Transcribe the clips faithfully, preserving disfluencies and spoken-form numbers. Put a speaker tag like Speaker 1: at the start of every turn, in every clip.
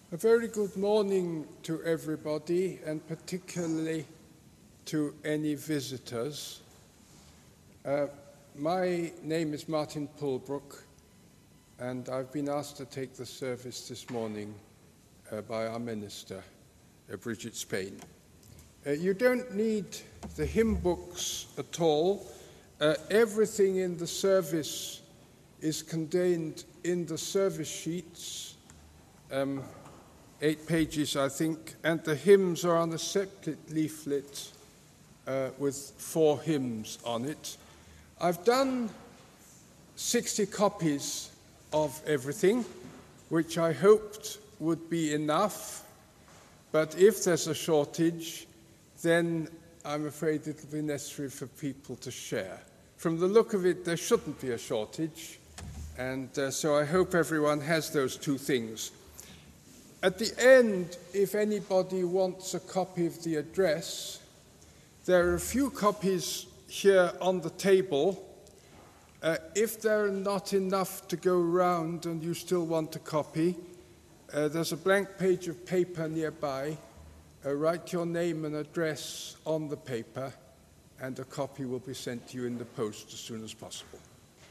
Speaker 1: A very good morning to everybody, and particularly to any visitors. Uh, my name is Martin Pulbrook, and I've been asked to take the service this morning uh, by our minister, uh, Bridget Spain. Uh, you don't need the hymn books at all. Uh, everything in the service is contained in the service sheets, um, eight pages, I think, and the hymns are on a separate leaflet uh, with four hymns on it. I've done sixty copies of everything, which I hoped would be enough, but if there's a shortage, then I'm afraid it'll be necessary for people to share. From the look of it, there shouldn't be a shortage, and uh, so I hope everyone has those two things. At the end, if anybody wants a copy of the address, there are a few copies here on the table. Uh, if there are not enough to go around and you still want a copy, uh, there's a blank page of paper nearby. Uh, write your name and address on the paper, and a copy will be sent to you in the post as soon as possible.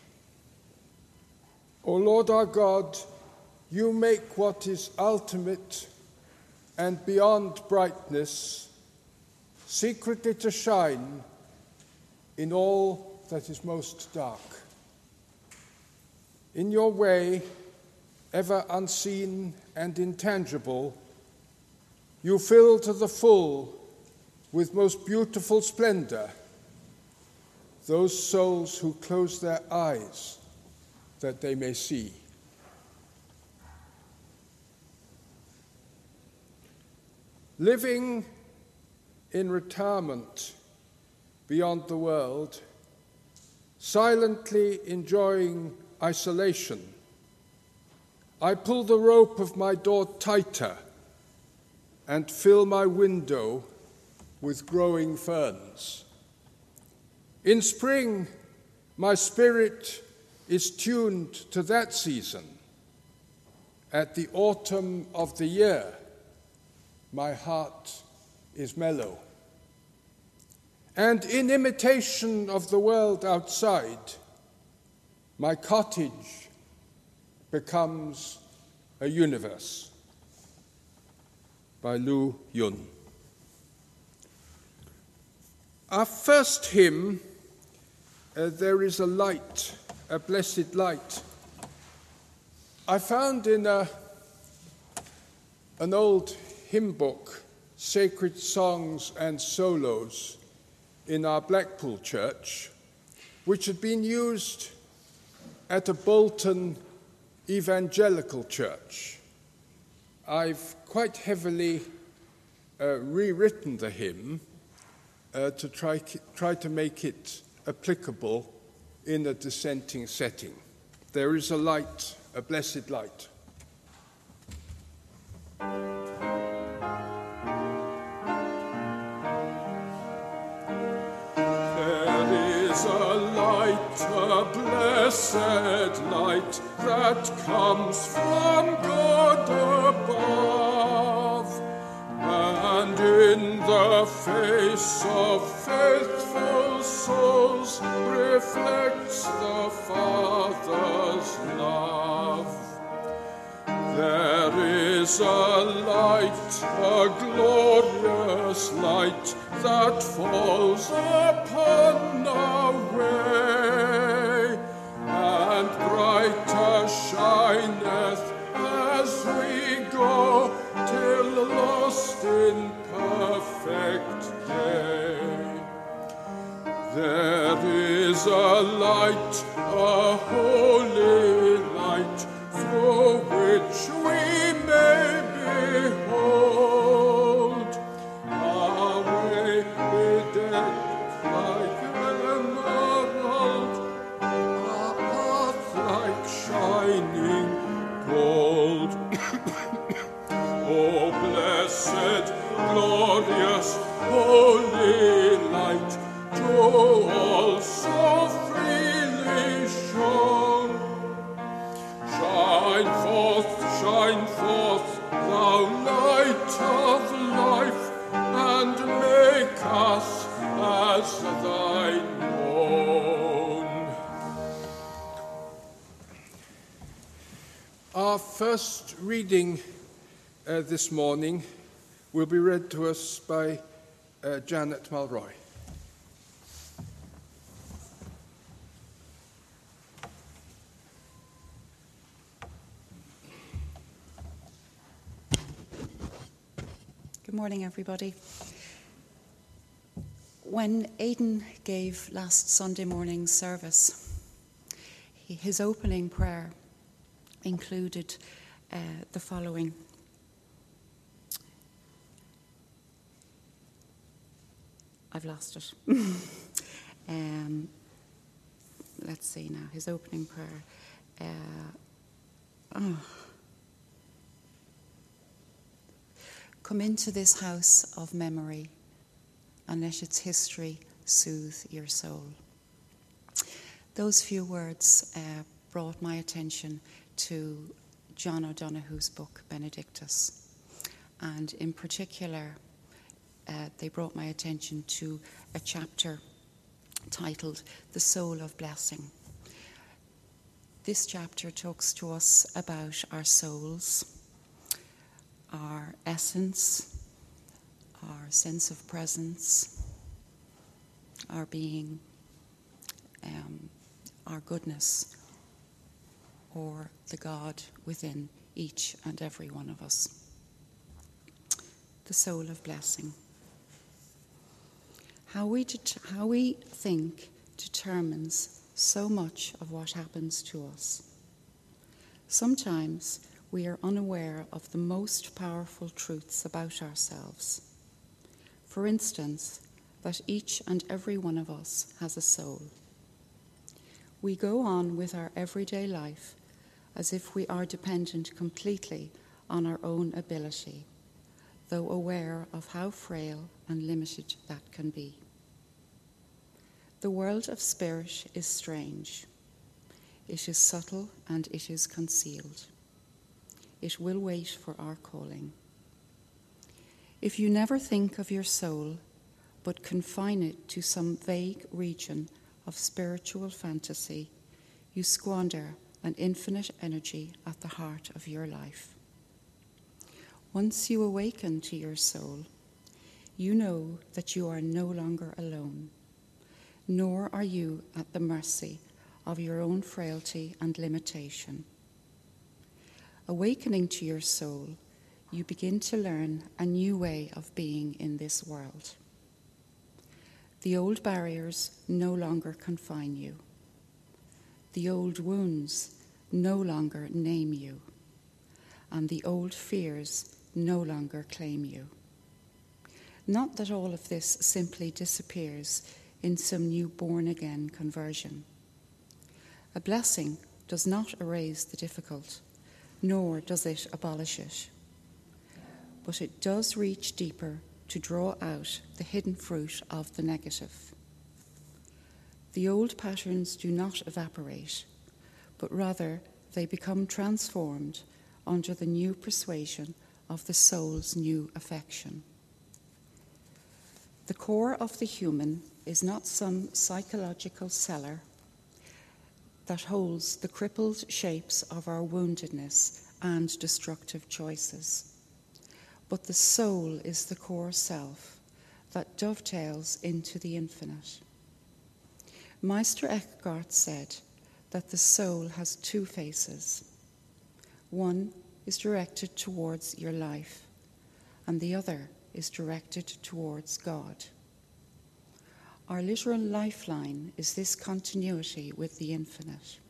Speaker 1: O Lord our God, you make what is ultimate and beyond brightness secretly to shine in all that is most dark. In your way, ever unseen and intangible, you fill to the full with most beautiful splendor those souls who close their eyes that they may see. Living in retirement beyond the world, silently enjoying isolation, I pull the rope of my door tighter and fill my window with growing ferns. In spring, my spirit is tuned to that season. At the autumn of the year, my heart is mellow. And in imitation of the world outside, my cottage becomes a universe. By Lu Yun. Our first hymn, uh, There is a Light, a Blessed Light, I found in a, an old hymn book, Sacred Songs and Solos, in our Blackpool church, which had been used at a Bolton evangelical church. I've quite heavily uh, rewritten the hymn uh, to try, try to make it applicable in a dissenting setting. There is a light, a blessed light.
Speaker 2: A blessed light that comes from God above, and in the face of faithful souls reflects the Father's love. There is a light, a glorious light, that falls upon our way, and brighter shineth as we go, till lost in perfect day. There is a light, a holy light, through which we may behold our way bedecked like emerald, our path like shining gold. O blessed, glorious, holy light, to all so freely shown, shine forth, shine forth, thou as thine own.
Speaker 1: Our first reading uh, this morning will be read to us by uh, Janet Mulroy.
Speaker 3: Good morning, everybody. When Aidan gave last Sunday morning's service, he, his opening prayer included uh, the following. I've lost it. um, let's see now. His opening prayer. Uh, oh. Come into this house of memory, and let its history soothe your soul. Those few words uh, brought my attention to John O'Donoghue's book, Benedictus. And in particular, uh, they brought my attention to a chapter titled The Soul of Blessing. This chapter talks to us about our souls, our essence, our sense of presence, our being, um, our goodness, or the God within each and every one of us. The soul of blessing. How we, det- how we think determines so much of what happens to us. Sometimes we are unaware of the most powerful truths about ourselves. For instance, that each and every one of us has a soul. We go on with our everyday life as if we are dependent completely on our own ability, though aware of how frail and limited that can be. The world of spirit is strange. It is subtle and it is concealed. It will wait for our calling. If you never think of your soul, but confine it to some vague region of spiritual fantasy, you squander an infinite energy at the heart of your life. Once you awaken to your soul, you know that you are no longer alone, nor are you at the mercy of your own frailty and limitation. Awakening to your soul, you begin to learn a new way of being in this world. The old barriers no longer confine you. The old wounds no longer name you. And the old fears no longer claim you. Not that all of this simply disappears in some new born-again conversion. A blessing does not erase the difficult, nor does it abolish it. But it does reach deeper to draw out the hidden fruit of the negative. The old patterns do not evaporate, but rather they become transformed under the new persuasion of the soul's new affection. The core of the human is not some psychological cellar that holds the crippled shapes of our woundedness and destructive choices. But the soul is the core self that dovetails into the infinite. Meister Eckhart said that the soul has two faces. One is directed towards your life, and the other is directed towards God. Our literal lifeline is this continuity with the infinite.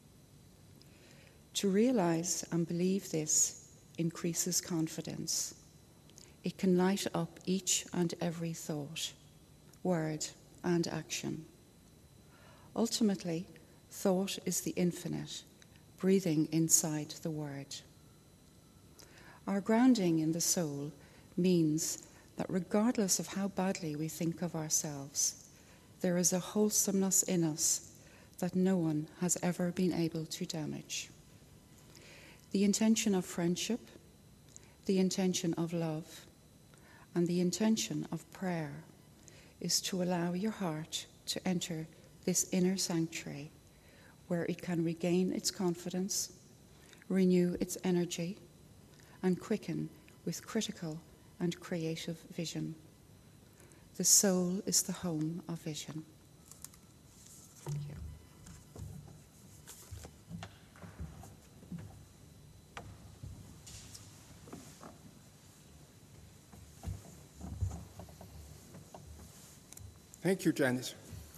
Speaker 3: To realize and believe this increases confidence. It can light up each and every thought, word, and action. Ultimately, thought is the infinite, breathing inside the word. Our grounding in the soul means that regardless of how badly we think of ourselves, there is a wholesomeness in us that no one has ever been able to damage. The intention of friendship, the intention of love, and the intention of prayer is to allow your heart to enter this inner sanctuary where it can regain its confidence, renew its energy, and quicken with critical and creative vision. The soul is the home of vision. Thank you.
Speaker 1: Thank you, Janice.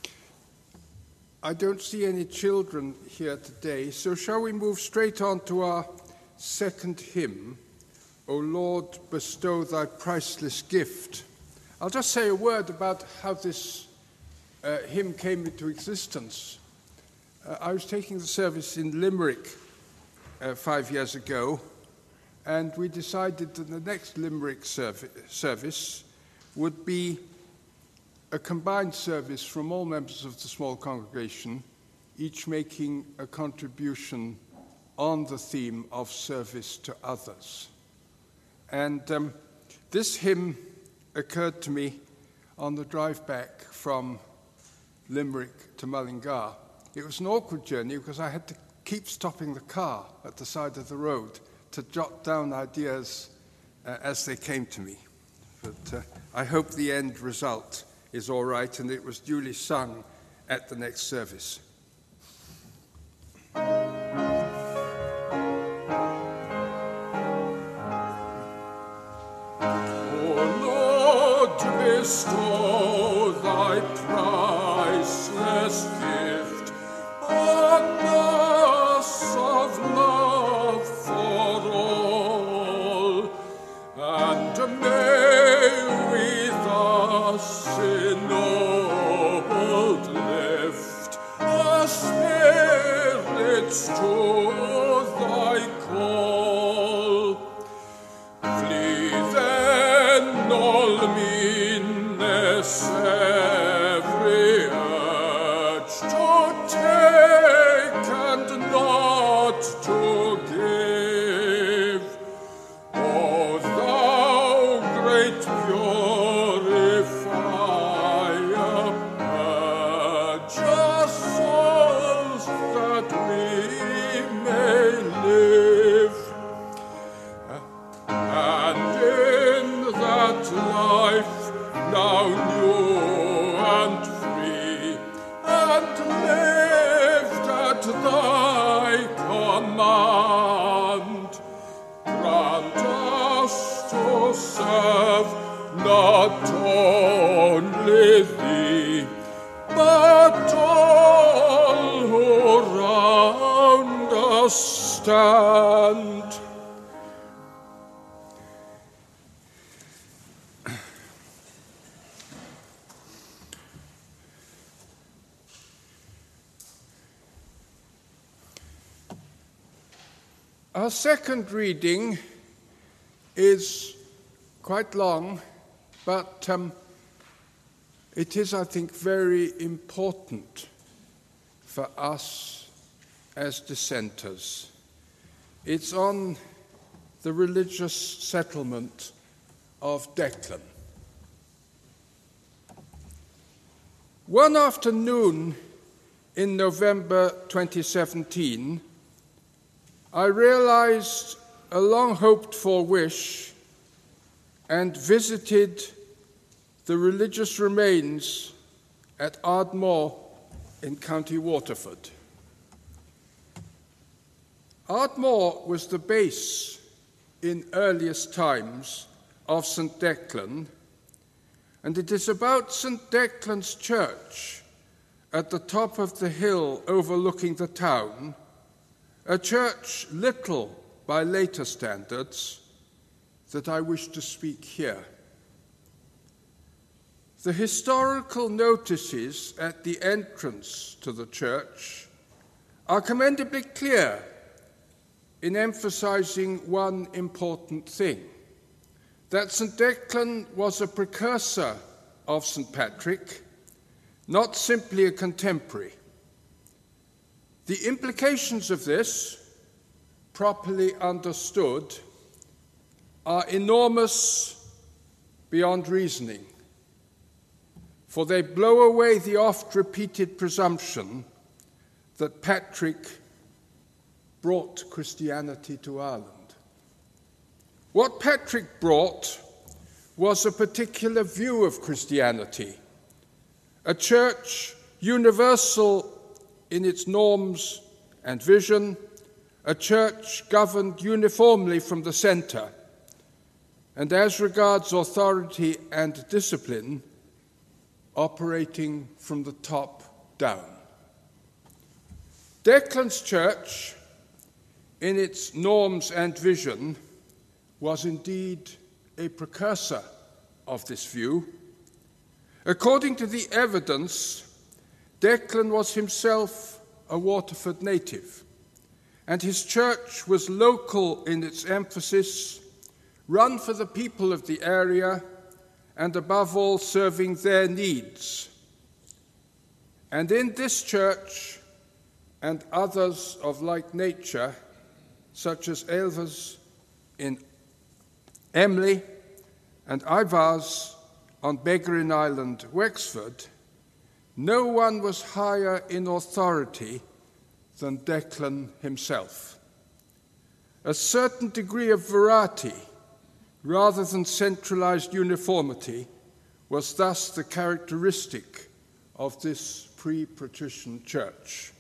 Speaker 1: I don't see any children here today, so shall we move straight on to our second hymn, O Lord, bestow thy priceless gift. I'll just say a word about how this uh, hymn came into existence. Uh, I was taking the service in Limerick uh, five years ago, and we decided that the next Limerick serv- service would be a combined service from all members of the small congregation, each making a contribution on the theme of service to others. And um, this hymn occurred to me on the drive back from Limerick to Mullingar. It was an awkward journey because I had to keep stopping the car at the side of the road to jot down ideas uh, as they came to me. But uh, I hope the end result is all right, and it was duly sung at the next service.
Speaker 2: O Lord, bestow thy priceless gift on us of love for all, and may we thus ennobled lift our spirits to thy call. Flee then all meanness, every urge to take and not to give. O thou great purifier, purge our souls that we may live. And in that life now new and free, and lived at thy command, grant us to serve not only thee, but all who round us stand.
Speaker 1: Our second reading is quite long, but um, it is, I think, very important for us as dissenters. It's on the religious settlement of Declan. One afternoon in November twenty seventeen, I realized a long-hoped-for wish and visited the religious remains at Ardmore in County Waterford. Ardmore was the base in earliest times of Saint Declan, and it is about Saint Declan's church at the top of the hill overlooking the town, a church little by later standards, that I wish to speak here. The historical notices at the entrance to the church are commendably clear in emphasizing one important thing, that Saint Declan was a precursor of Saint Patrick, not simply a contemporary. The implications of this, properly understood, are enormous beyond reasoning. for they blow away the oft-repeated presumption that Patrick brought Christianity to Ireland. What Patrick brought was a particular view of Christianity, a church universal in its norms and vision, a church governed uniformly from the centre, and as regards authority and discipline, operating from the top down. Declan's church, in its norms and vision, was indeed a precursor of this view. According to the evidence, Declan was himself a Waterford native, and his church was local in its emphasis, run for the people of the area, and above all serving their needs. And in this church and others of like nature, such as Ailva's in Emly and Ivar's on Beggarin Island, Wexford, no one was higher in authority than Declan himself. A certain degree of variety, rather than centralized uniformity, was thus the characteristic of this pre-patrician church.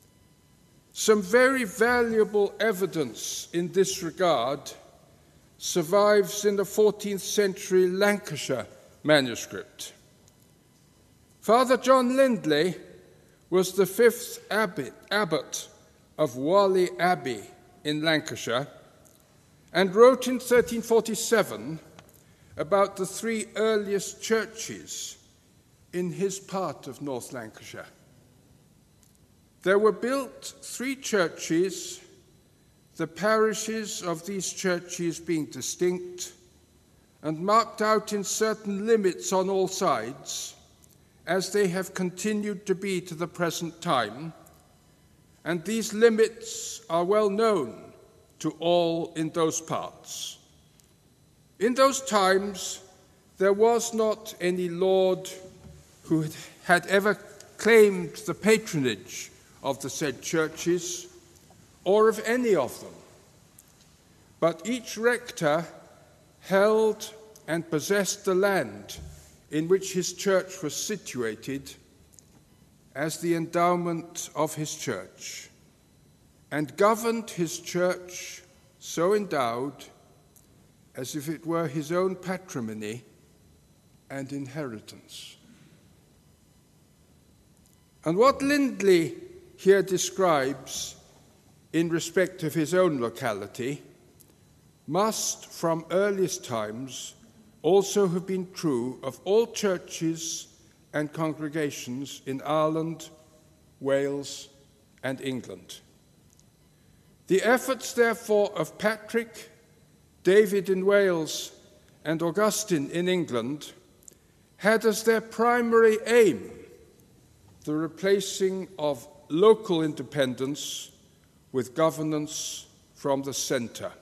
Speaker 1: Some very valuable evidence in this regard survives in the fourteenth century Lancashire manuscript. Father John Lindley was the fifth abbot, abbot of Whalley Abbey in Lancashire, and wrote in thirteen forty-seven about the three earliest churches in his part of North Lancashire. There were built three churches, the parishes of these churches being distinct and marked out in certain limits on all sides, as they have continued to be to the present time, and these limits are well known to all in those parts. In those times, there was not any lord who had ever claimed the patronage of the said churches, or of any of them, but each rector held and possessed the land in which his church was situated as the endowment of his church, and governed his church so endowed as if it were his own patrimony and inheritance. And what Lindley here describes in respect of his own locality must, from earliest times, also have been true of all churches and congregations in Ireland, Wales, and England. The efforts, therefore, of Patrick, David in Wales, and Augustine in England had as their primary aim the replacing of local independence with governance from the centre.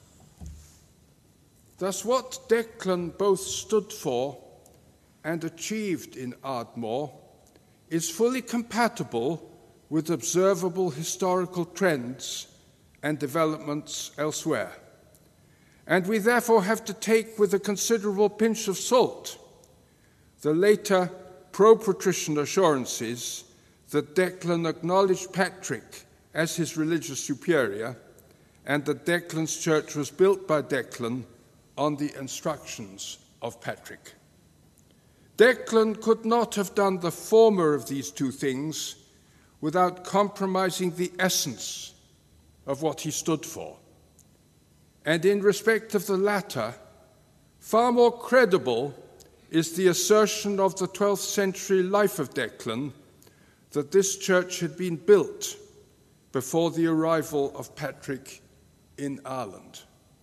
Speaker 1: Thus, what Declan both stood for and achieved in Ardmore is fully compatible with observable historical trends and developments elsewhere. And we therefore have to take with a considerable pinch of salt the later pro-patrician assurances that Declan acknowledged Patrick as his religious superior and that Declan's church was built by Declan on the instructions of Patrick. Declan could not have done the former of these two things without compromising the essence of what he stood for. And in respect of the latter, far more credible is the assertion of the twelfth century life of Declan that this church had been built before the arrival of Patrick in Ireland.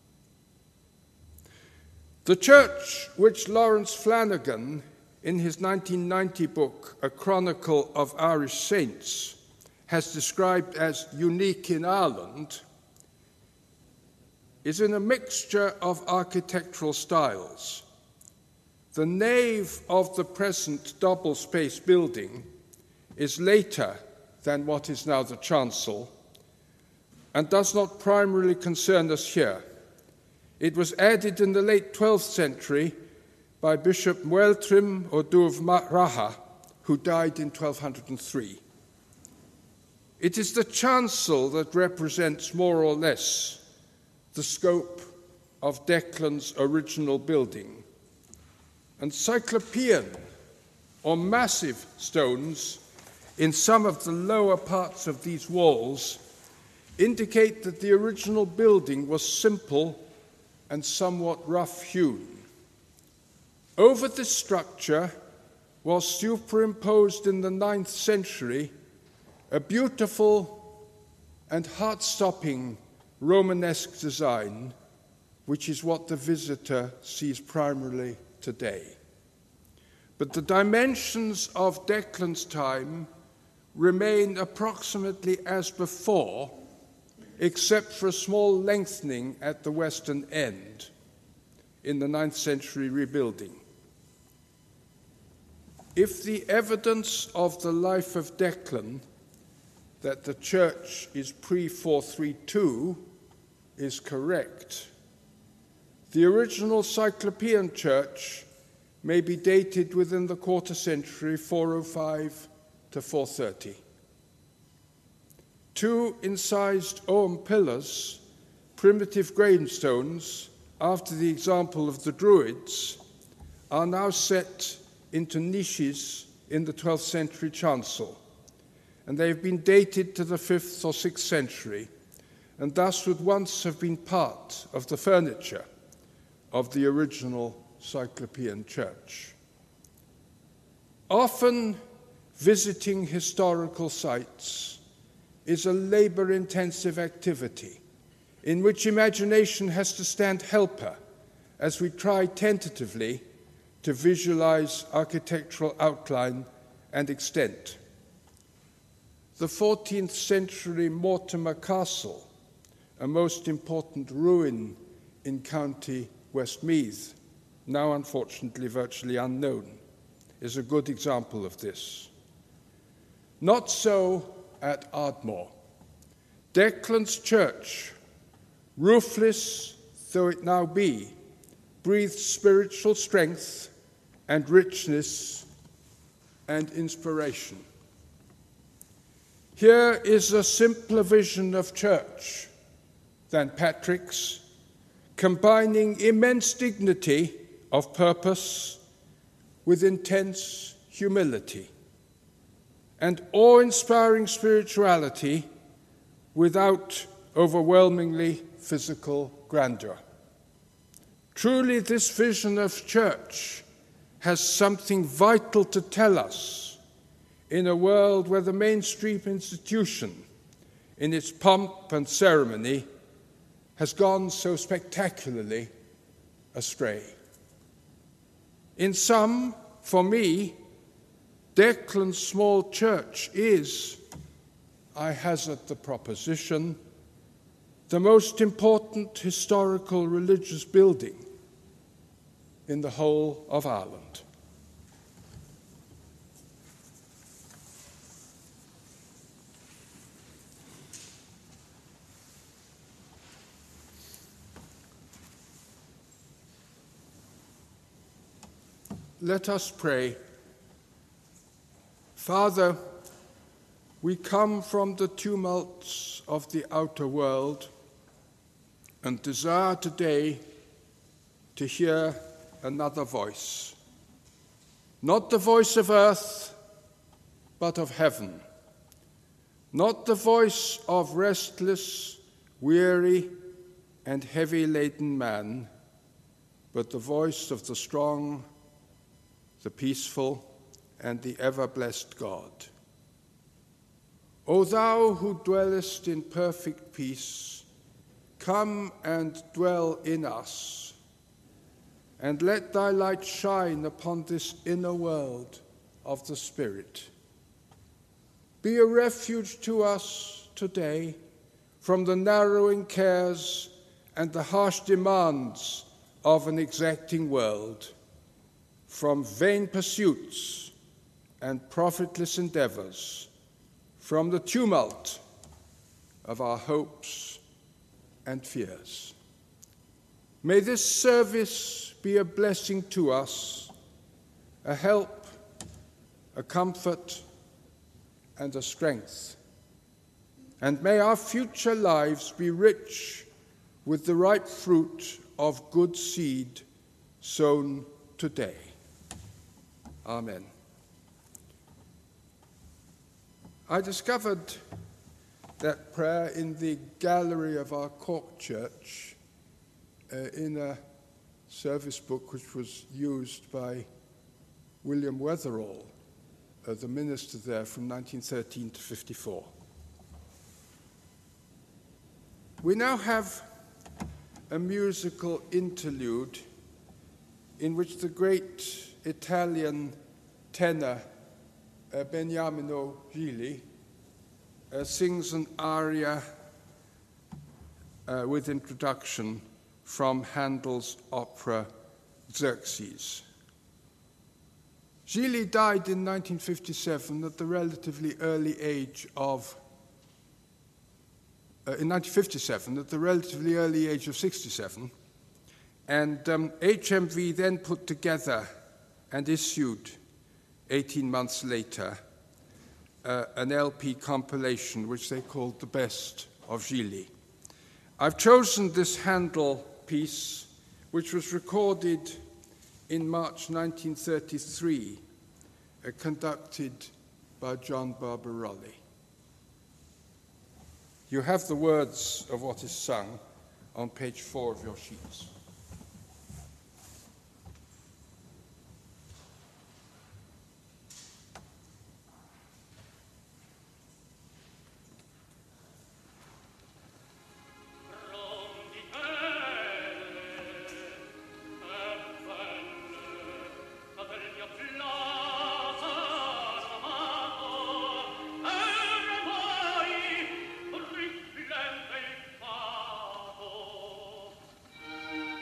Speaker 1: The church which Lawrence Flanagan, in his nineteen ninety book, A Chronicle of Irish Saints, has described as unique in Ireland, is in a mixture of architectural styles. the nave of the present double-space building is later than what is now the chancel and does not primarily concern us here. It was added in the late twelfth century by Bishop Mueltrim Oduv Raha, who died in twelve oh three. It is the chancel that represents more or less the scope of Declan's original building. And cyclopean or massive stones in some of the lower parts of these walls indicate that the original building was simple and somewhat rough-hewn. Over this structure was superimposed in the ninth century a beautiful and heart-stopping Romanesque design, which is what the visitor sees primarily today. But the dimensions of Declan's time remain approximately as before, except for a small lengthening at the western end in the ninth century rebuilding. If the evidence of the life of Declan that the church is pre four thirty-two is correct, the original Cyclopean church may be dated within the quarter century four oh five to four thirty. Two incised Ogham pillars, primitive gravestones, after the example of the Druids, are now set into niches in the twelfth century chancel, and they have been dated to the fifth or sixth century, and thus would once have been part of the furniture of the original Cyclopean church. Often visiting historical sites is a labor-intensive activity in which imagination has to stand helper as we try tentatively to visualize architectural outline and extent. The fourteenth century Mortimer Castle, a most important ruin in County Westmeath, now unfortunately virtually unknown, is a good example of this. Not so at Ardmore. Declan's church, roofless though it now be, breathes spiritual strength and richness and inspiration. Here is a simpler vision of church than Patrick's, combining immense dignity of purpose with intense humility and awe-inspiring spirituality without overwhelmingly physical grandeur. Truly, this vision of church has something vital to tell us in a world where the mainstream institution, in its pomp and ceremony, has gone so spectacularly astray. In sum, for me, Declan's small church is, I hazard the proposition, the most important historical religious building in the whole of Ireland. Let us pray. Father, we come from the tumults of the outer world and desire today to hear another voice, not the voice of earth, but of heaven, not the voice of restless, weary, and heavy-laden man, but the voice of the strong, the peaceful, and the ever-blessed God. O thou who dwellest in perfect peace, come and dwell in us, and let thy light shine upon this inner world of the Spirit. Be a refuge to us today from the narrowing cares and the harsh demands of an exacting world. from vain pursuits and profitless endeavors, from the tumult of our hopes and fears. May this service be a blessing to us, a help, a comfort, and a strength. And may our future lives be rich with the ripe fruit of good seed sown today. Amen. I discovered that prayer in the gallery of our Cork church uh, in a service book which was used by William Wetherall, uh, the minister there from nineteen thirteen to fifty-four. We now have a musical interlude in which the great Italian tenor uh, Beniamino Gigli uh, sings an aria uh, with introduction from Handel's opera Xerxes. Gigli died in nineteen fifty-seven at the relatively early age of uh, in nineteen fifty-seven at the relatively early age of sixty-seven, and um, H M V then put together and issued eighteen months later uh, an L P compilation which they called The Best of Gigli. I've chosen this Handel piece, which was recorded in March nineteen thirty-three, uh, conducted by John Barbarolli. You have the words of what is sung on page four of your sheets.
Speaker 4: Risplende il fato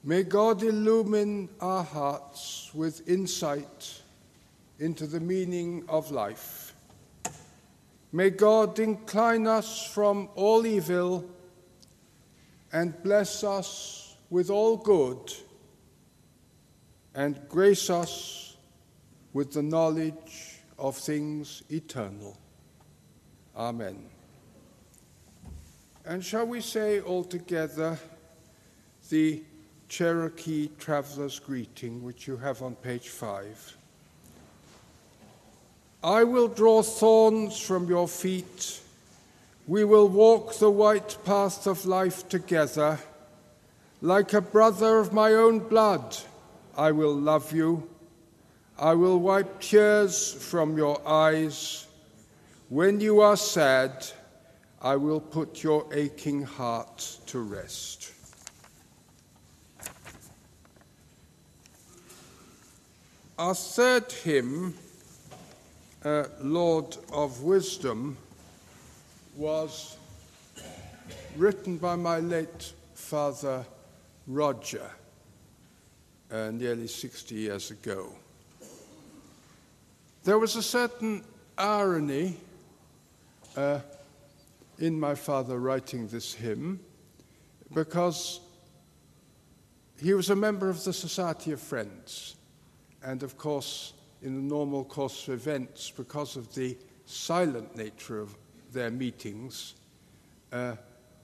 Speaker 1: May God illumine our hearts with insight into the meaning of life. May God incline us from all evil and bless us with all good, and grace us with the knowledge of things eternal. Amen. And shall we say all together the Cherokee Traveler's Greeting, which you have on page five? I will draw thorns from your feet. We will walk the white path of life together. Like a brother of my own blood, I will love you. I will wipe tears from your eyes. When you are sad, I will put your aching heart to rest. Our third hymn, uh, Lord of Wisdom, was written by my late father, Roger, uh, nearly sixty years ago. There was a certain irony uh, in my father writing this hymn, because he was a member of the Society of Friends. And of course, in the normal course of events, because of the silent nature of their meetings, uh,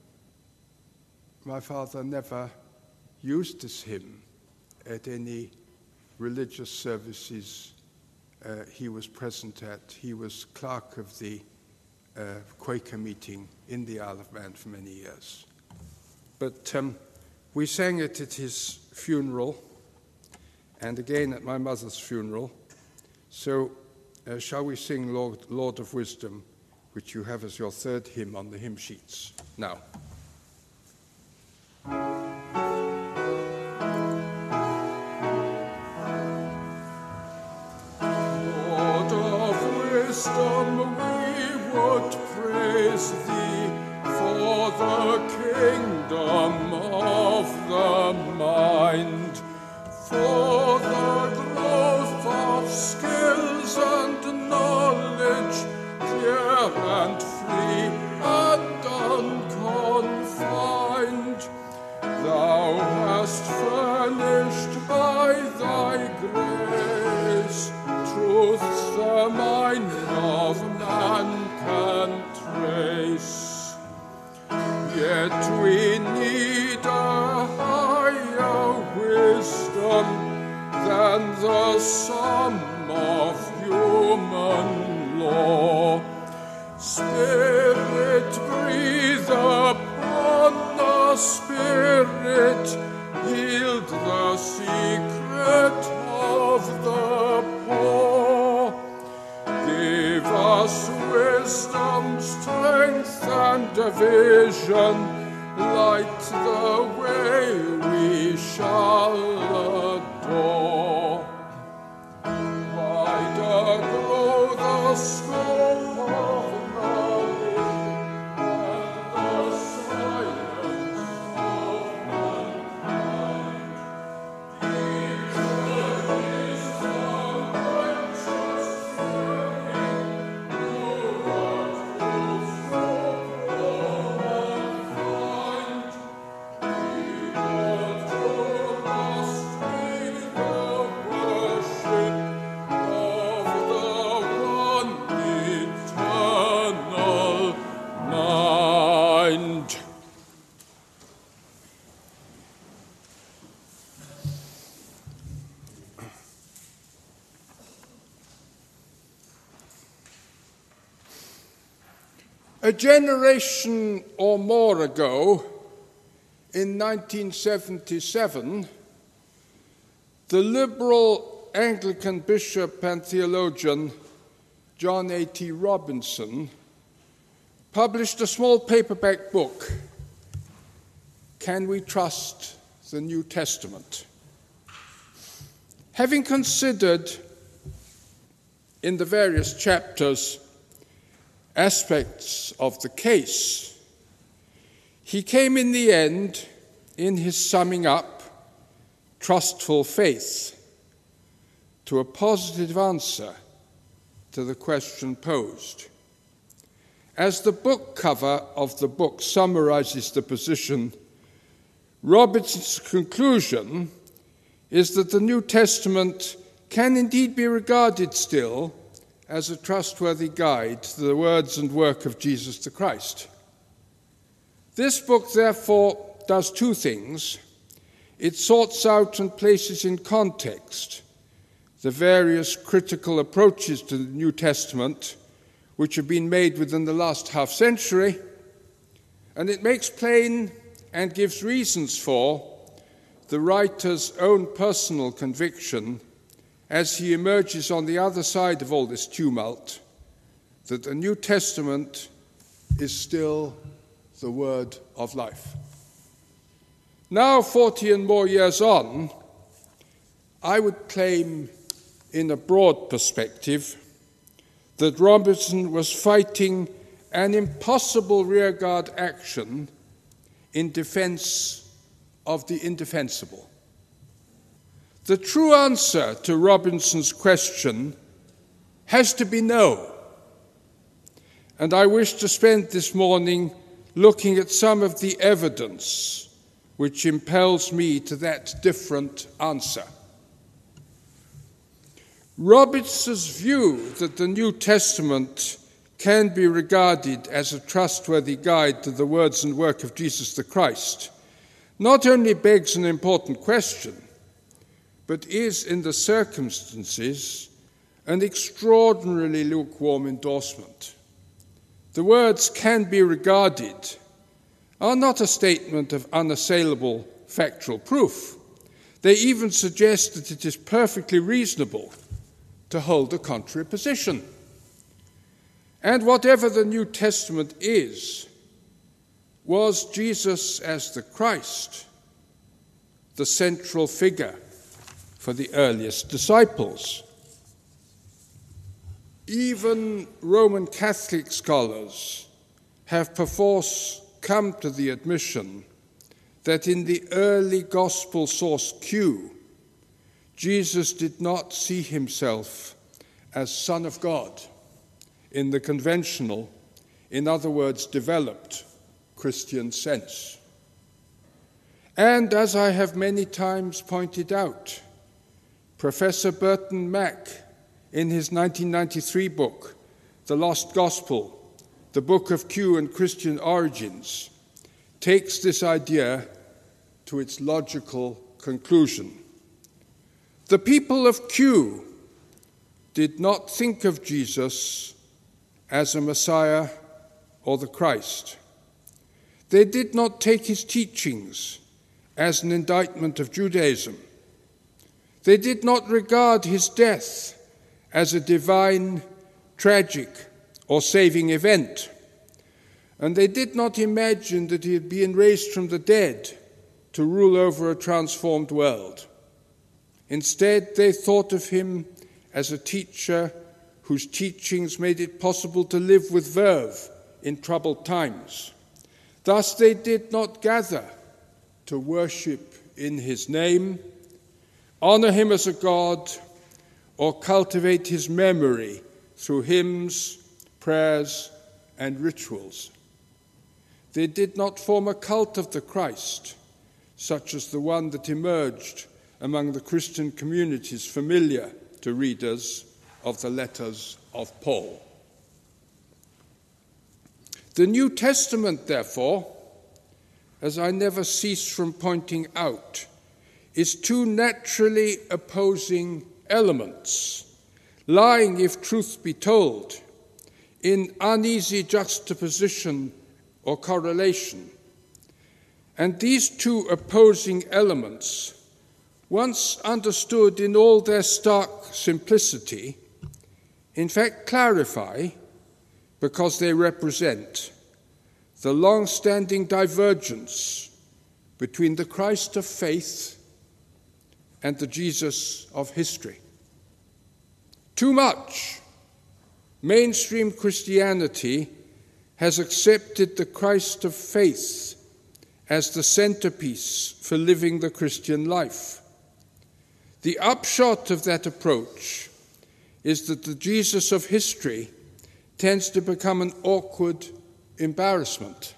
Speaker 1: my father never used this hymn at any religious services uh, he was present at. He was clerk of the uh, Quaker meeting in the Isle of Man for many years. But um, we sang it at his funeral, and again at my mother's funeral. So uh, shall we sing Lord, Lord of Wisdom, which you have as your third hymn on the hymn sheets now.
Speaker 2: Lord of wisdom, we would praise thee for the kingdom of the mind, for the growth of skills and knowledge, clear and free and unconfined. Thou hast furnished by thy grace truths the mind of man can trace. Yet we need a higher wisdom than the sum of human law. Spirit, breathe upon the Spirit, yield the secret of the poor. Give us wisdom, strength, and a vision, light the way we shall adore. Wider grow the scope of knowledge and the science of mankind. Deeper is the righteous learning, newer truths for mankind. Deeper truth must be the worship of the one eternal mind.
Speaker 1: A generation or more ago, in nineteen seventy-seven, the liberal Anglican bishop and theologian John A T Robinson published a small paperback book, Can We Trust the New Testament? Having considered in the various chapters aspects of the case, he came in the end, in his summing up, trustful faith to a positive answer to the question posed. As the book cover of the book summarizes the position, Robertson's conclusion is that the New Testament can indeed be regarded still as a trustworthy guide to the words and work of Jesus the Christ. This book, therefore, does two things. It sorts out and places in context the various critical approaches to the New Testament which have been made within the last half century, and it makes plain and gives reasons for the writer's own personal conviction as he emerges on the other side of all this tumult, that the New Testament is still the word of life. Now, forty and more years on, I would claim, in a broad perspective, that Robertson was fighting an impossible rearguard action in defense of the indefensible. The true answer to Robinson's question has to be no. And I wish to spend this morning looking at some of the evidence which impels me to that different answer. Robinson's view that the New Testament can be regarded as a trustworthy guide to the words and work of Jesus the Christ not only begs an important question, but is, in the circumstances, an extraordinarily lukewarm endorsement. The words "can be regarded" are not a statement of unassailable factual proof. They even suggest that it is perfectly reasonable to hold a contrary position. And whatever the New Testament is, was Jesus as the Christ the central figure for the earliest disciples? Even Roman Catholic scholars have perforce come to the admission that in the early gospel source Q, Jesus did not see himself as Son of God in the conventional, in other words, developed Christian sense. And as I have many times pointed out, Professor Burton Mack, in his nineteen ninety-three book, The Lost Gospel, the Book of Q and Christian Origins, takes this idea to its logical conclusion. The people of Q did not think of Jesus as a Messiah or the Christ. They did not take his teachings as an indictment of Judaism. They did not regard his death as a divine, tragic, or saving event. And they did not imagine that he had been raised from the dead to rule over a transformed world. Instead, they thought of him as a teacher whose teachings made it possible to live with verve in troubled times. Thus, they did not gather to worship in his name, honor him as a god, or cultivate his memory through hymns, prayers, and rituals. They did not form a cult of the Christ, such as the one that emerged among the Christian communities familiar to readers of the letters of Paul. The New Testament, therefore, as I never cease from pointing out, is two naturally opposing elements, lying, if truth be told, in uneasy juxtaposition or correlation. And these two opposing elements, once understood in all their stark simplicity, in fact clarify, because they represent the long-standing divergence between the Christ of faith and the Jesus of history. Too much mainstream Christianity has accepted the Christ of faith as the centerpiece for living the Christian life. The upshot of that approach is that the Jesus of history tends to become an awkward embarrassment.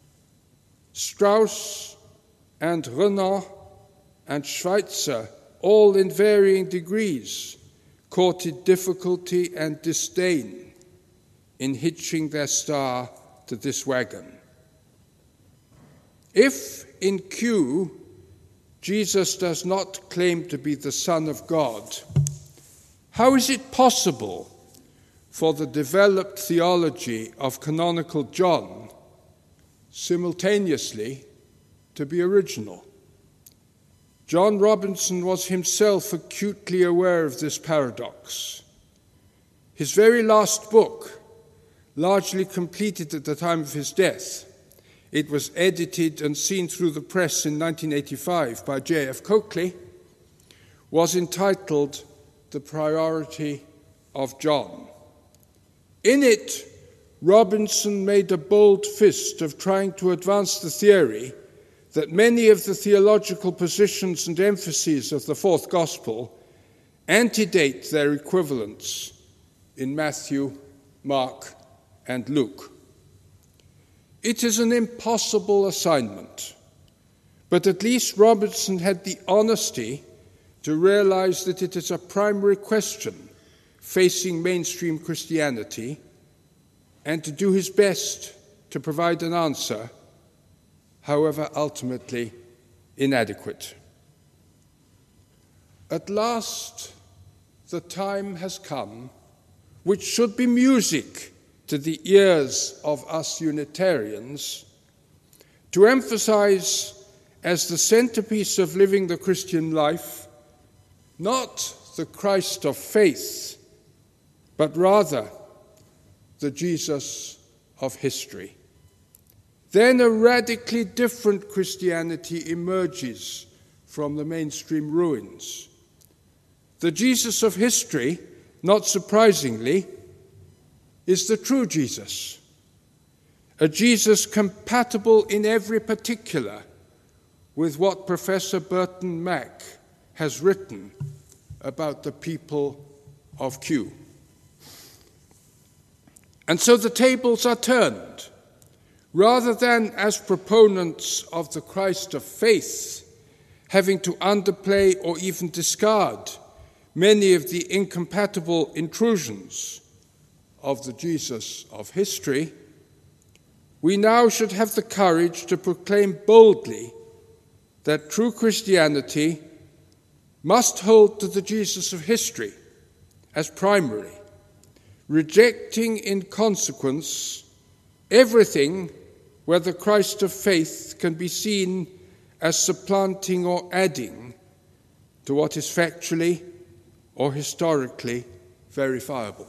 Speaker 1: Strauss and Renan and Schweitzer, all in varying degrees, courted difficulty and disdain in hitching their star to this wagon. If in Q, Jesus does not claim to be the Son of God, how is it possible for the developed theology of canonical John simultaneously to be original? John Robinson was himself acutely aware of this paradox. His very last book, largely completed at the time of his death, it was edited and seen through the press in nineteen eighty-five by J F Coakley, was entitled The Priority of John. In it, Robinson made a bold fist of trying to advance the theory that many of the theological positions and emphases of the fourth gospel antedate their equivalents in Matthew, Mark, and Luke. It is an impossible assignment, but at least Robinson had the honesty to realize that it is a primary question facing mainstream Christianity, and to do his best to provide an answer, however ultimately inadequate. At last, the time has come which should be music to the ears of us Unitarians, to emphasize as the centerpiece of living the Christian life not the Christ of faith, but rather the Jesus of history. Then a radically different Christianity emerges from the mainstream ruins. The Jesus of history, not surprisingly, is the true Jesus, a Jesus compatible in every particular with what Professor Burton Mack has written about the people of Q. And so the tables are turned. Rather than, as proponents of the Christ of faith, having to underplay or even discard many of the incompatible intrusions of the Jesus of history, we now should have the courage to proclaim boldly that true Christianity must hold to the Jesus of history as primary, rejecting in consequence everything where the Christ of faith can be seen as supplanting or adding to what is factually or historically verifiable.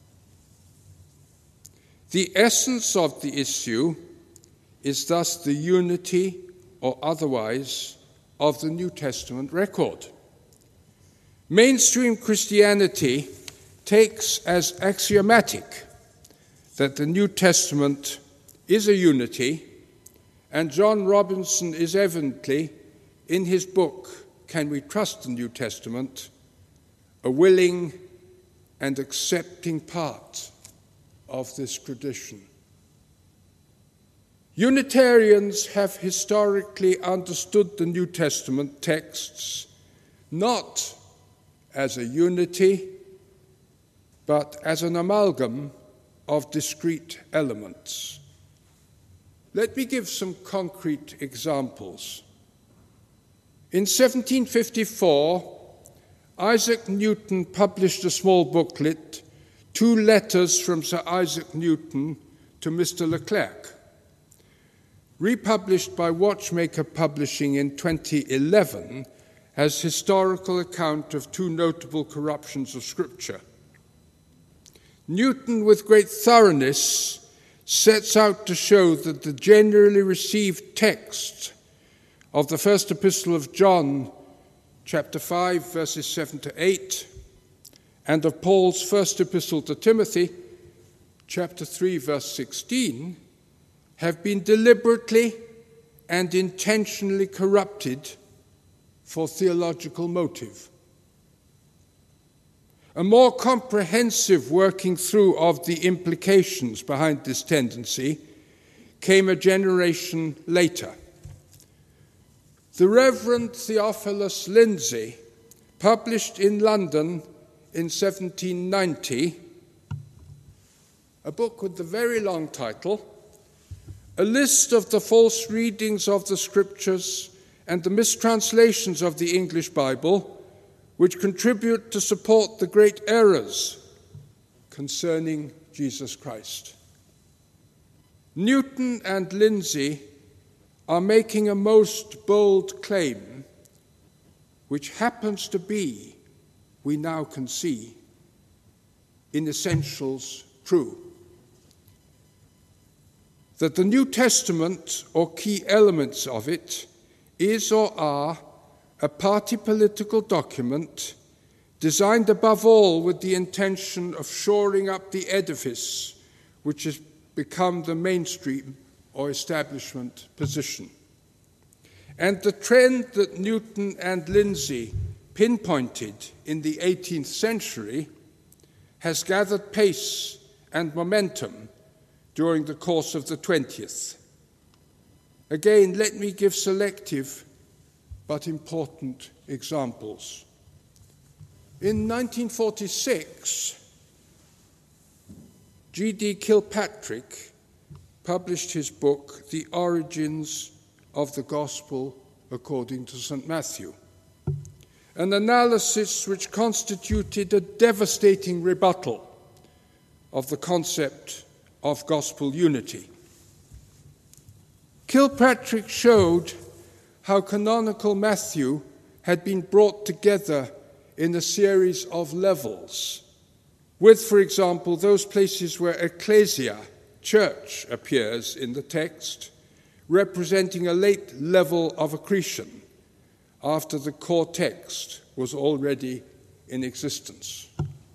Speaker 1: The essence of the issue is thus the unity or otherwise of the New Testament record. Mainstream Christianity takes as axiomatic that the New Testament is a unity, and John Robinson is evidently, in his book, Can We Trust the New Testament?, a willing and accepting part of this tradition. Unitarians have historically understood the New Testament texts not as a unity, but as an amalgam of discrete elements. Let me give some concrete examples. In seventeen fifty-four, Isaac Newton published a small booklet, Two Letters from Sir Isaac Newton to Mister Leclerc, republished by Watchmaker Publishing in twenty eleven as historical account of two notable corruptions of Scripture. Newton, with great thoroughness, sets out to show that the generally received text of the first epistle of John, chapter five, verses seven to eight, and of Paul's first epistle to Timothy, chapter three, verse sixteen, have been deliberately and intentionally corrupted for theological motive. A more comprehensive working through of the implications behind this tendency came a generation later. The Reverend Theophilus Lindsay published in London in seventeen ninety a book with the very long title, A List of the False Readings of the Scriptures and the Mistranslations of the English Bible, which contribute to support the great errors concerning Jesus Christ. Newton and Lindsay are making a most bold claim, which happens to be, we now can see, in essentials true. That the New Testament, or key elements of it, is or are a party political document designed above all with the intention of shoring up the edifice which has become the mainstream or establishment position. And the trend that Newton and Lindsay pinpointed in the eighteenth century has gathered pace and momentum during the course of the twentieth. Again, let me give selective but important examples. In nineteen forty-six, G D Kilpatrick published his book, The Origins of the Gospel According to Saint Matthew, an analysis which constituted a devastating rebuttal of the concept of gospel unity. Kilpatrick showed how canonical Matthew had been brought together in a series of levels, with, for example, those places where ecclesia, church, appears in the text, representing a late level of accretion after the core text was already in existence.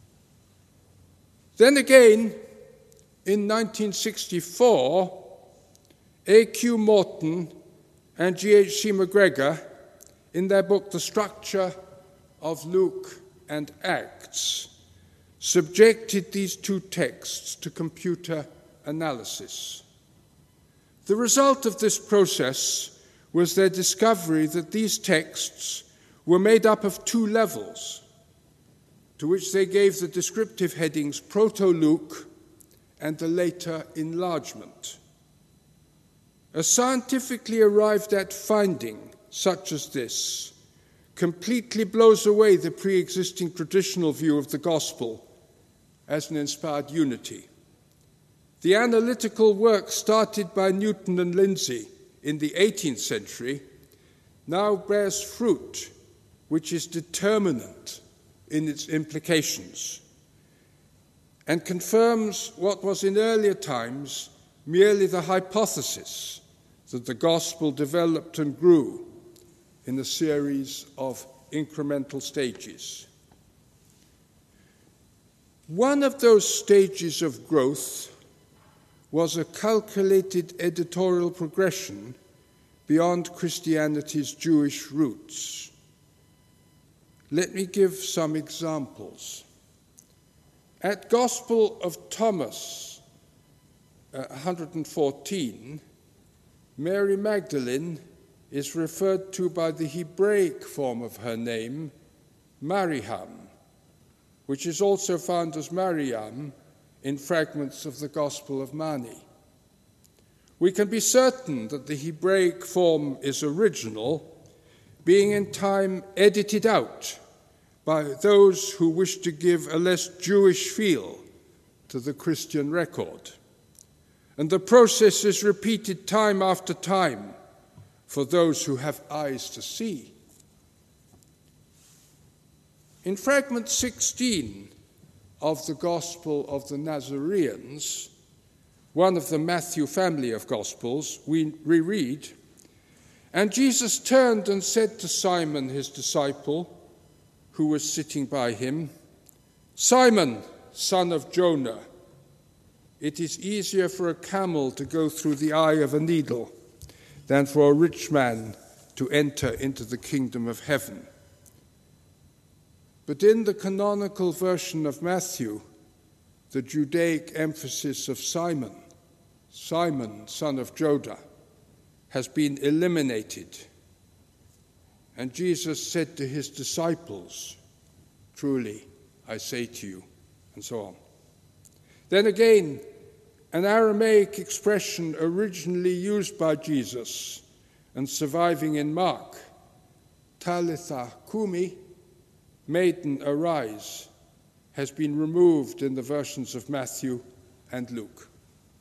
Speaker 1: Then again, in nineteen sixty-four, A Q Morton and G H C McGregor, in their book The Structure of Luke and Acts, subjected these two texts to computer analysis. The result of this process was their discovery that these texts were made up of two levels, to which they gave the descriptive headings Proto-Luke and the later enlargement. A scientifically arrived at finding such as this completely blows away the pre-existing traditional view of the gospel as an inspired unity. The analytical work started by Newton and Lindsay in the eighteenth century now bears fruit which is determinant in its implications and confirms what was in earlier times merely the hypothesis that the gospel developed and grew in a series of incremental stages. One of those stages of growth was a calculated editorial progression beyond Christianity's Jewish roots. Let me give some examples. At Gospel of Thomas uh, one hundred fourteen, Mary Magdalene is referred to by the Hebraic form of her name, Mariam, which is also found as Mariam in fragments of the Gospel of Mani. We can be certain that the Hebraic form is original, being in time edited out by those who wish to give a less Jewish feel to the Christian record. And the process is repeated time after time for those who have eyes to see. In fragment sixteen of the Gospel of the Nazareans, one of the Matthew family of Gospels, we reread, "And Jesus turned and said to Simon, his disciple, who was sitting by him, 'Simon, son of Jonah, it is easier for a camel to go through the eye of a needle than for a rich man to enter into the kingdom of heaven. But in the canonical version of Matthew, the Judaic emphasis of Simon, Simon, son of Joda, has been eliminated. And Jesus said to his disciples, "Truly, I say to you," and so on. Then again, an Aramaic expression originally used by Jesus and surviving in Mark, Talitha kumi, maiden arise, has been removed in the versions of Matthew and Luke.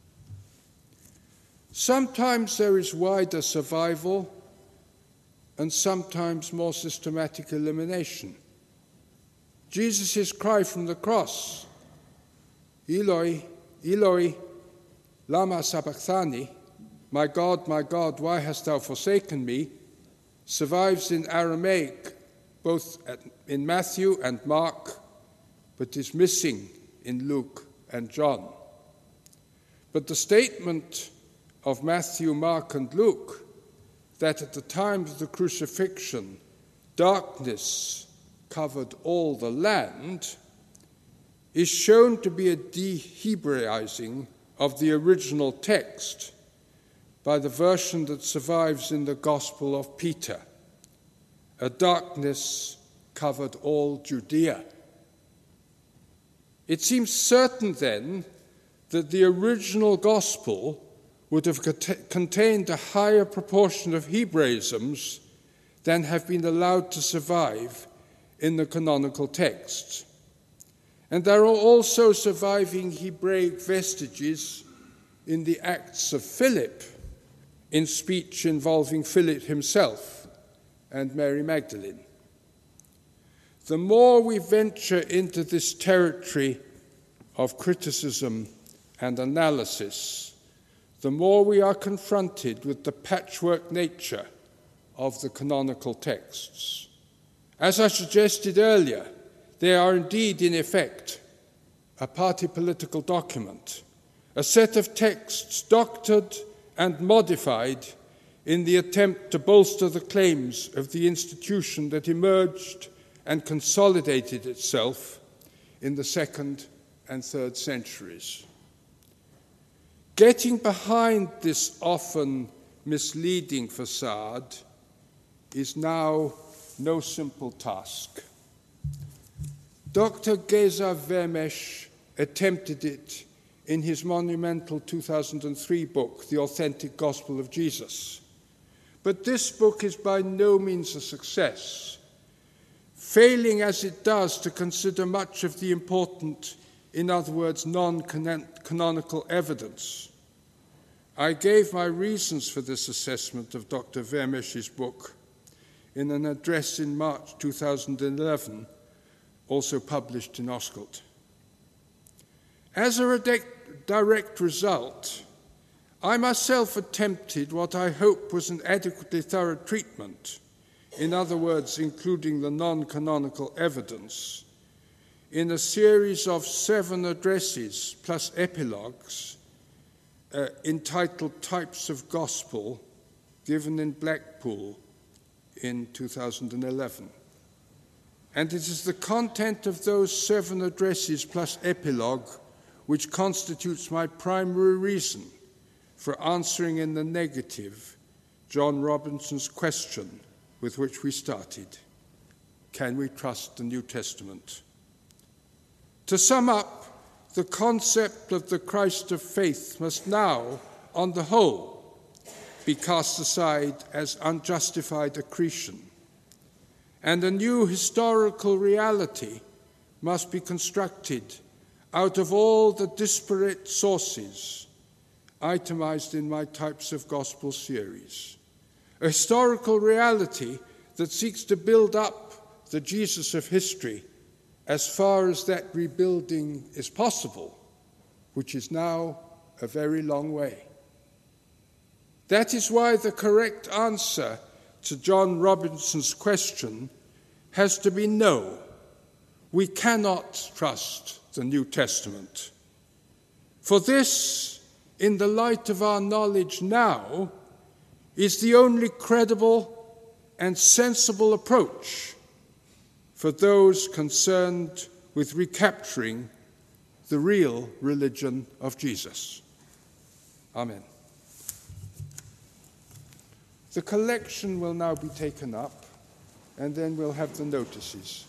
Speaker 1: Sometimes there is wider survival and sometimes more systematic elimination. Jesus' cry from the cross, Eloi, Eloi, lama sabachthani, my God, my God, why hast thou forsaken me, survives in Aramaic, both in Matthew and Mark, but is missing in Luke and John. But the statement of Matthew, Mark, and Luke, that at the time of the crucifixion, darkness covered all the land, is shown to be a de-Hebraizing of the original text by the version that survives in the Gospel of Peter. A darkness covered all Judea. It seems certain then that the original Gospel would have contained a higher proportion of Hebraisms than have been allowed to survive in the canonical texts. And there are also surviving Hebraic vestiges in the Acts of Philip, in speech involving Philip himself and Mary Magdalene. The more we venture into this territory of criticism and analysis, the more we are confronted with the patchwork nature of the canonical texts. As I suggested earlier, they are indeed, in effect, a party political document, a set of texts doctored and modified in the attempt to bolster the claims of the institution that emerged and consolidated itself in the second and third centuries. Getting behind this often misleading facade is now no simple task. Doctor Geza Vermes attempted it in his monumental two thousand three book, The Authentic Gospel of Jesus. But this book is by no means a success, failing as it does to consider much of the important, in other words, non-canonical evidence. I gave my reasons for this assessment of Doctor Vermes's book in an address in March two thousand eleven, also published in Oscult. As a direct result, I myself attempted what I hope was an adequately thorough treatment, in other words, including the non-canonical evidence, in a series of seven addresses plus epilogues uh, entitled Types of Gospel, given in Blackpool in two thousand eleven. And it is the content of those seven addresses plus epilogue which constitutes my primary reason for answering in the negative John Robinson's question with which we started. Can we trust the New Testament? To sum up, the concept of the Christ of faith must now, on the whole, be cast aside as unjustified accretion, and a new historical reality must be constructed out of all the disparate sources itemized in my Types of Gospel series. A historical reality that seeks to build up the Jesus of history as far as that rebuilding is possible, which is now a very long way. That is why the correct answer to John Robinson's question has to be no. We cannot trust the New Testament. For this, in the light of our knowledge now, is the only credible and sensible approach for those concerned with recapturing the real religion of Jesus. Amen. The collection will now be taken up, and then we'll have the notices.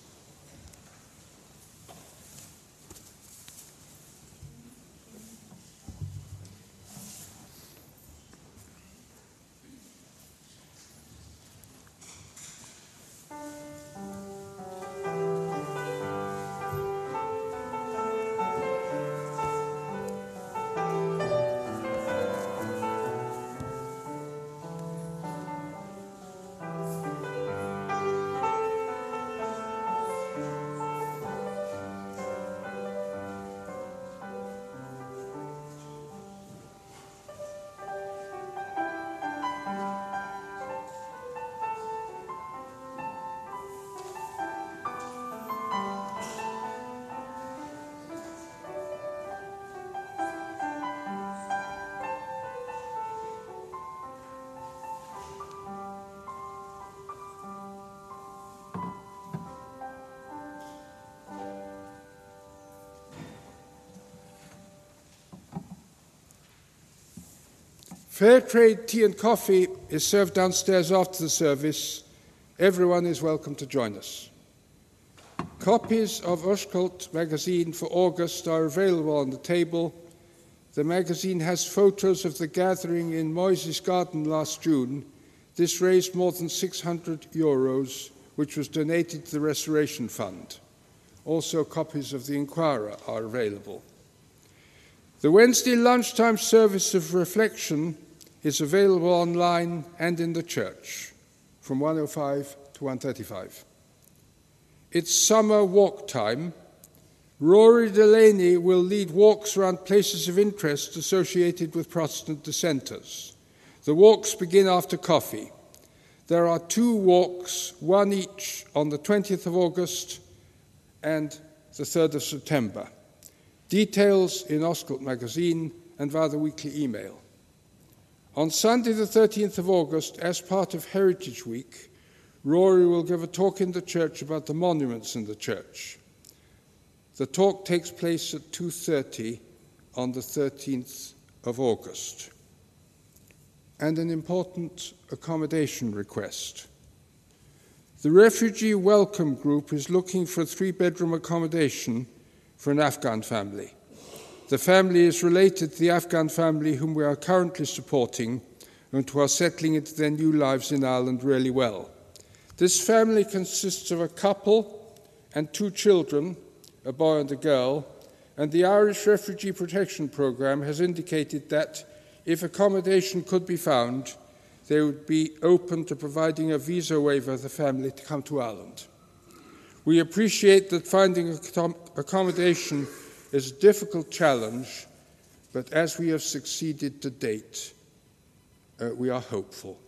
Speaker 1: Fair trade tea and coffee is served downstairs after the service. Everyone is welcome to join us. Copies of Ushkult magazine for August are available on the table. The magazine has photos of the gathering in Moises Garden last June. This raised more than six hundred euros, which was donated to the Restoration Fund. Also, copies of the Inquirer are available. The Wednesday lunchtime service of reflection is available online and in the church from one oh five to one thirty-five. It's summer walk time. Rory Delaney will lead walks around places of interest associated with Protestant dissenters. The walks begin after coffee. There are two walks, one each on the twentieth of August and the third of September. Details in Ushkult magazine and via the weekly email. On Sunday the thirteenth of August, as part of Heritage Week, Rory will give a talk in the church about the monuments in the church. The talk takes place at two thirty on the thirteenth of August. And an important accommodation request. The Refugee Welcome Group is looking for a three-bedroom accommodation for an Afghan family. The family is related to the Afghan family whom we are currently supporting and who are settling into their new lives in Ireland really well. This family consists of a couple and two children, a boy and a girl, and the Irish Refugee Protection Programme has indicated that if accommodation could be found, they would be open to providing a visa waiver for the family to come to Ireland. We appreciate that finding accommodation is a difficult challenge, but as we have succeeded to date, uh, we are hopeful.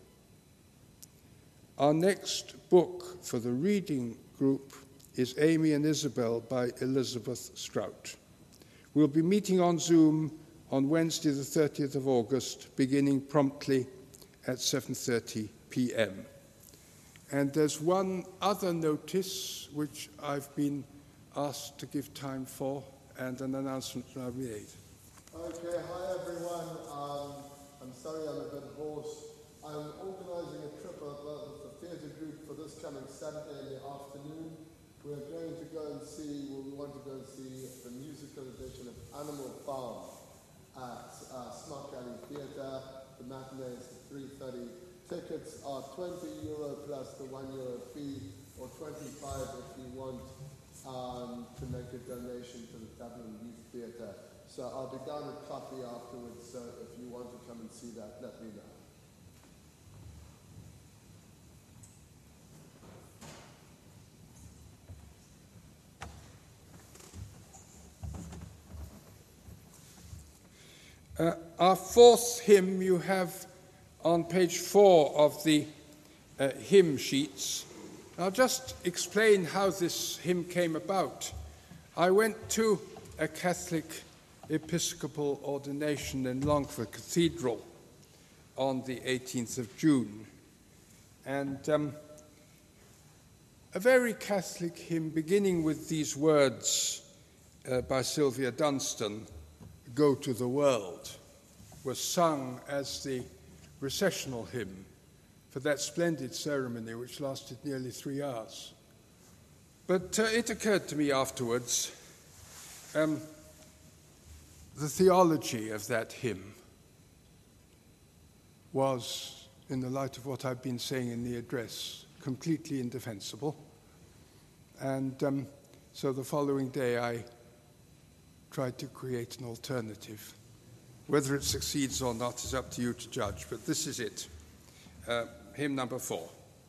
Speaker 1: Our next book for the reading group is Amy and Isabel by Elizabeth Strout. We'll be meeting on Zoom on Wednesday the thirtieth of August, beginning promptly at seven thirty p m. And there's one other notice which I've been asked to give time for, and an announcement will be made.
Speaker 4: Okay, hi everyone. Um, I'm sorry I'm a bit hoarse. I'm organising a trip with the theatre group for this coming Saturday in the afternoon. We're going to go and see, well, we want to go and see the musical edition of Animal Farm at uh, Smock Alley Theatre. The matinee is at three thirty. Tickets are twenty euro plus the one euro fee, or twenty-five if you want um, to make a donation to the Dublin Youth Theatre. So I'll be down at coffee afterwards, so if you want to come and see that, let me know.
Speaker 1: Uh, our fourth hymn you have on page four of the uh, hymn sheets. I'll just explain how this hymn came about. I went to a Catholic Episcopal ordination in Longford Cathedral on the eighteenth of June, and um, a very Catholic hymn beginning with these words uh, by Sylvia Dunstan, "Go to the World," was sung as the recessional hymn for that splendid ceremony which lasted nearly three hours. But uh, it occurred to me afterwards, um, the theology of that hymn was, in the light of what I've been saying in the address, completely indefensible. And um, so the following day I tried to create an alternative. Whether it succeeds or not is up to you to judge, but this is it. Uh, hymn number four.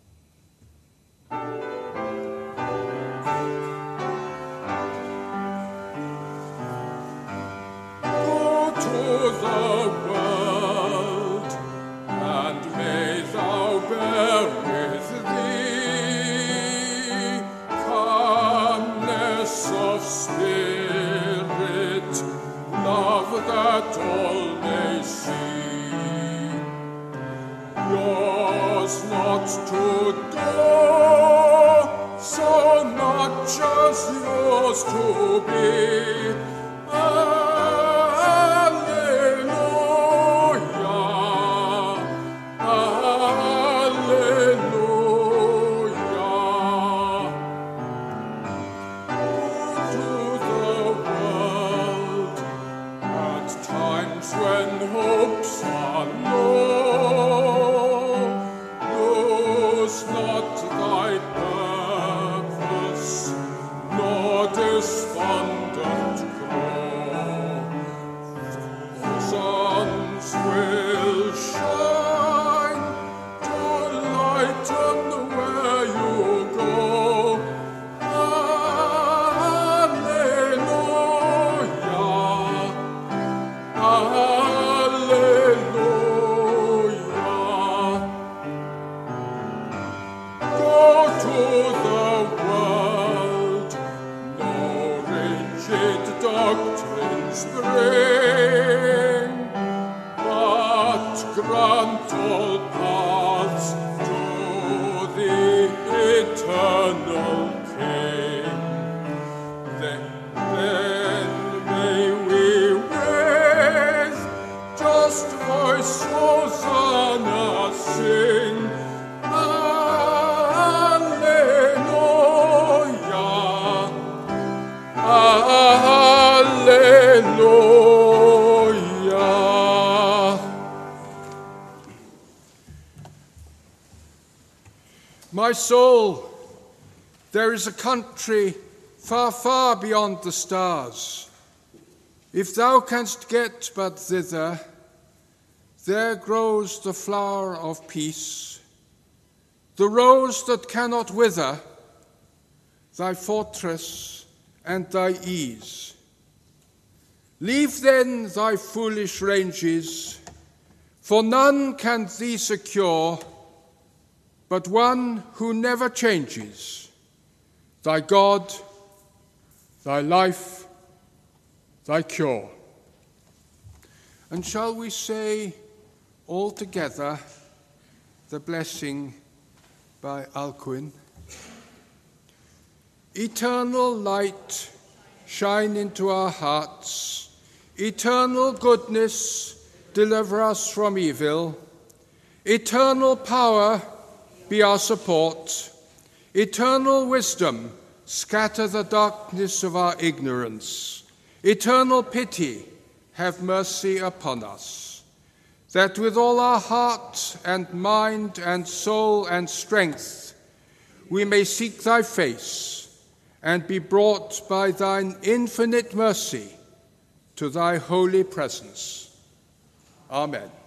Speaker 2: Go to the world, and may thou bear with thee calmness of spirit, love that all may see. Yours not to do, so much as yours to be. When hopes are low, lose not thy purpose, nor despondent grow. The suns will shine to lighten where you go. Doctrines bring, but grant all paths to the eternal King. Then, then may we with just voice Hosanna sing.
Speaker 1: My soul, there is a country far, far beyond the stars. If thou canst get but thither, there grows the flower of peace, the rose that cannot wither, thy fortress and thy ease. Leave then thy foolish ranges, for none can thee secure, but one who never changes, thy God, thy life, thy cure. And shall we say all together the blessing by Alcuin? Eternal light, shine into our hearts. Eternal goodness, deliver us from evil. Eternal power, be our support. Eternal wisdom, scatter the darkness of our ignorance. Eternal pity, have mercy upon us, that with all our heart and mind and soul and strength we may seek thy face and be brought by thine infinite mercy to thy holy presence. Amen.